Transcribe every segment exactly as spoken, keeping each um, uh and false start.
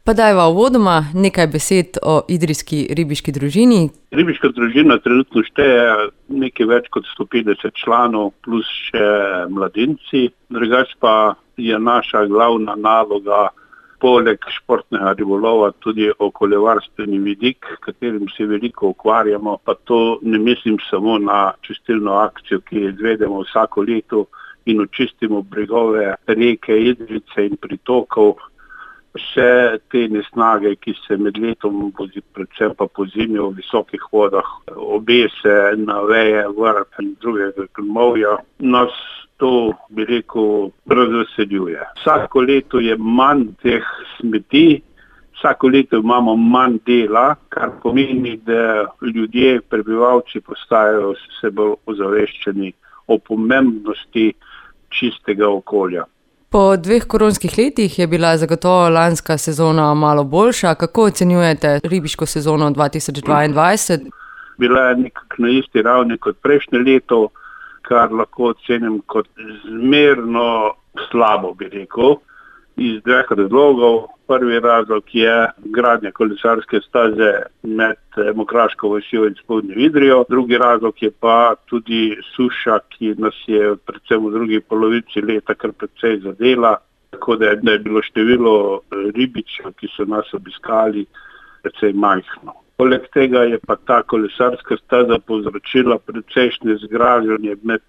Pa dajva uvodoma nekaj besed o idrijski ribiški družini. Ribiška družina trenutno šteje nekaj več kot sto petdeset članov plus še mladinci. Drugač pa je naša glavna naloga poleg športnega ribolova tudi okoljevarstveni vidik, katerim se veliko ukvarjamo, pa to ne mislim samo na čistilno akcijo, ki jo izvedemo vsako leto in očistimo bregove reke, Idrijce in pritokov. Vse te nesnage, ki se med letom, predvsem pa po zimi v visokih vodah, obese na veje, vrh in drugega grmovja, nas to, bi rekel, razveseljuje. Vsako leto je manj teh smeti, vsako leto imamo manj dela, kar pomeni, da ljudje, prebivalci postajajo vse bolj ozaveščeni o pomembnosti čistega okolja. Po dveh koronskih letih je bila zagotovo lanska sezona malo boljša. Kako ocenjujete ribiško sezono dva tisoč dvaindvajset? Bila je nekako na isti ravni kot prejšnje leto, kar lahko ocenim kot zmerno slabo, bi rekel, iz dveh razlogov. Prvi razlog je gradnja kolesarske staze med Mokraško vasjo in Spodnjo Idrijo. Drugi razlog je pa tudi suša, ki nas je predvsem v drugi polovici leta kar precej zadela, tako da je, da je bilo število ribičev, ki so nas obiskali, precej majhno. Poleg tega je pa ta kolesarska staza povzročila precejšnje zgražanje med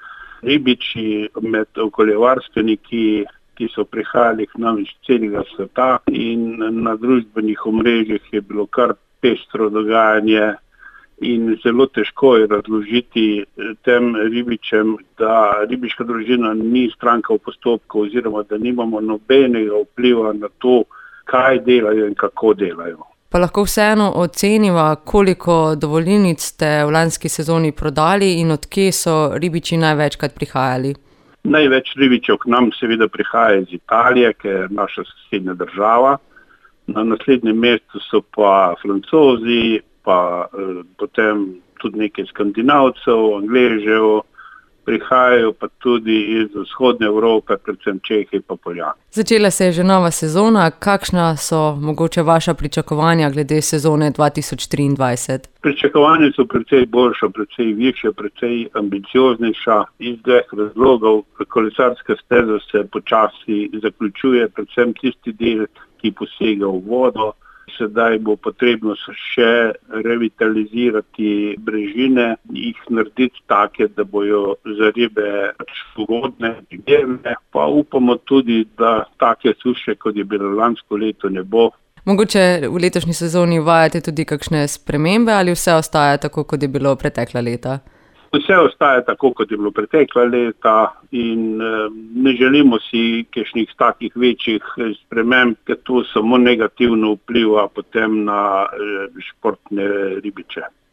ribiči, med okoljevarstveniki, ki so prihajali k nam iz celega sveta, in na družbenih omrežjih je bilo kar pestro dogajanje in zelo težko je razložiti tem ribičem, da ribiška družina ni stranka v postopku oziroma da nimamo nobenega vpliva na to, kaj delajo in kako delajo. Pa lahko vseeno oceniva, koliko dovolilnic ste v lanski sezoni prodali in od kje so ribiči največkrat prihajali? Največ ribičev k nam seveda prihaja iz Italije, ki je naša sosednja država. Na naslednjem mestu so pa Francozi, pa eh, potem tudi nekaj Skandinavcev, Angležev, prihajajo pa tudi iz vzhodne Evrope, predvsem Čehi pa Poljaki. Začela se je že nova sezona. Kakšna so mogoče vaša pričakovanja glede sezone dva tisoč triindvajset? Pričakovanja so precej boljša, precej višja, precej ambicioznejša iz dveh razlogov. Kolesarska steza se počasi zaključuje, predvsem tisti del, ki posega v vodo. Sedaj bo potrebno še revitalizirati brežine, jih narediti take, da bojo za ribe ugodne, primerne. Pa upamo tudi, da take suše, kot je bilo lansko leto, ne bo. Mogoče v letošnji sezoni uvajate tudi kakšne spremembe ali vse ostaja tako, kot je bilo pretekla leta? Vse ostaja tako, kot je bilo pretekla leta in eh, ne želimo si kakšnih takih večjih sprememb, ker to samo negativno vpliva potem na eh, športne ribiče.